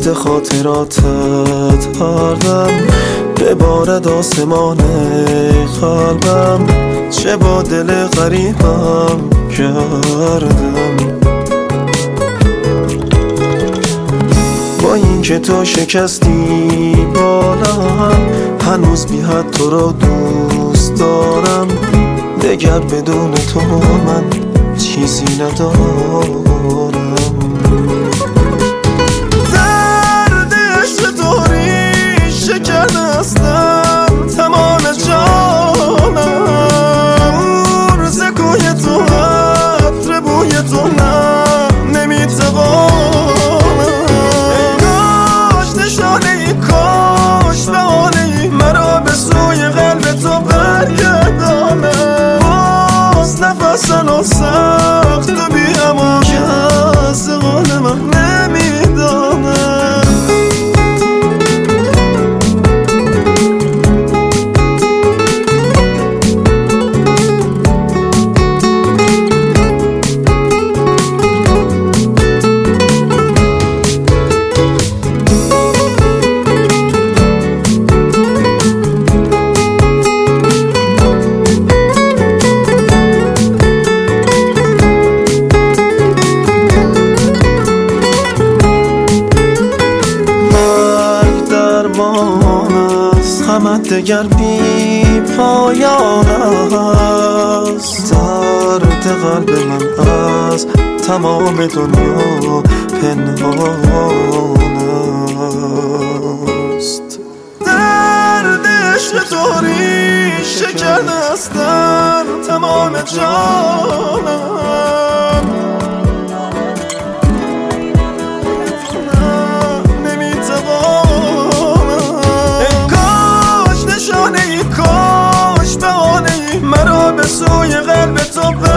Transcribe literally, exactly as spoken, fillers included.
وقت خاطراتت هر دم ببارد آسمان قلبم، چه با دل غریبم کردم. با این که تو شکستی بالم، هنوز بی حد تو را دوست دارم. دگر بدون تو من چیزی ندارم. درد عشق تو ریشه کرده هستم تمام جانم. عرض کوی تو عطر بوی تو نه نمیتوانم. کاش نشانه ای کاش بهانه ای مرا به سوی قلب تو برگردانم. باز نفسن و سخت و بی امان که از قول من نمیدانم. غمت دگر بی پایان است. درد قلب من از تمام دنیا پنهان است. درد عشق تو ریشه کرده است در تمام جانم. مرا به سوی قلب تو